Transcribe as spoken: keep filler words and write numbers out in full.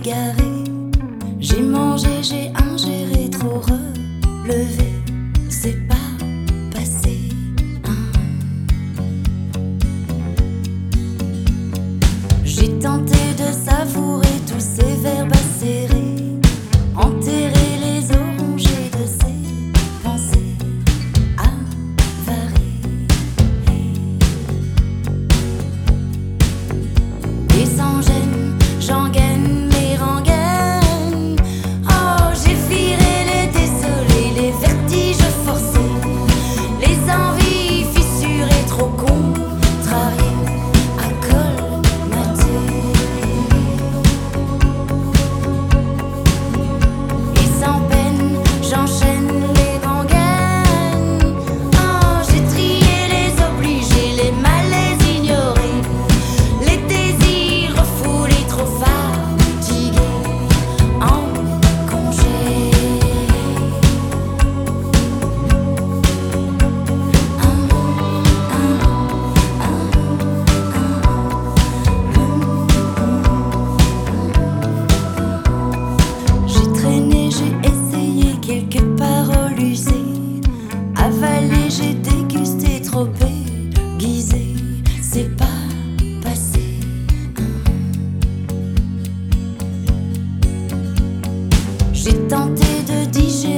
égaré. J'ai mangé, j'ai ingéré, trop relevé. C'est pas passé, hein. J'ai tenté de savourer tous ces verbes acérés, enterrer les orangers de ces pensées avariées. Et sans gêne, j'en gagne mes rengaines. Oh, j'ai viré les désolés, les vertiges forcés, les envies fissurées, trop contrariées, à colmater. Et sans peine, j'enchaîne les rengaines. Oh, j'ai trié les obligés, les malaises ignorés, les désirs refoulés, trop fatigués, en congé. J'ai traîné, j'ai essayé quelques paroles usées, avalé, j'ai dégusté, trop aiguisé. C'est pas passé, hein. J'ai tenté de digérer